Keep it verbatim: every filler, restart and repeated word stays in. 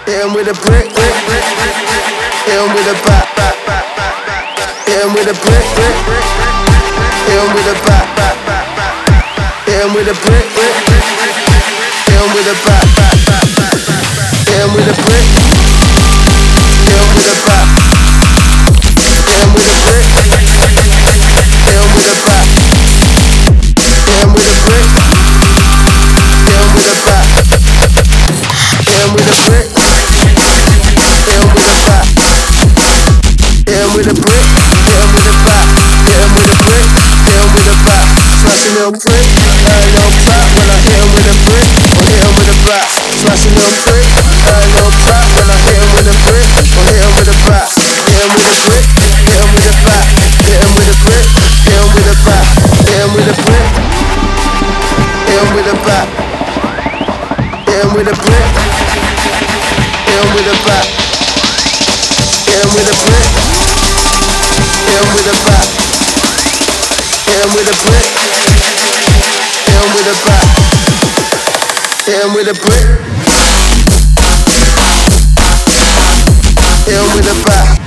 Hit him with a brick, brick, brick, brick. Hit him with a bat, bat, bat, bat. Hit him with a brick, brick, brick. Hit him with a bat, bat, bat, bat. Hit him with a brick, brick, brick. Hit him with a bat, bat, bat, bat. Hit him with a brick. Hit him with a bat. Hit him with a brick. Hit him with a bat. Hit him with a brick. Hit him with a bat. Hit him with a brick. Hit him with a bat. Hit him with a brick. Hit him with a bat. Hit him with a brick. Hit him with a bat. Smash a little prick. A little trap when I hit him with a brick. Or hit him with a bat. Smash a little prick. A little trap when I hit him with a brick. Or hit him with a bat. Hit him with a brick. Hit him with a bat. Hit him with a brick. Hit him with a bat. Hit him with a brick. Hit him with a bat. Hit him with a brick. Hit him with a bat. Hit him with a brick. Hit him with a bat. Hit him with a brick. Hit him with a bat. Hit him with a brick. Hit him with a bat.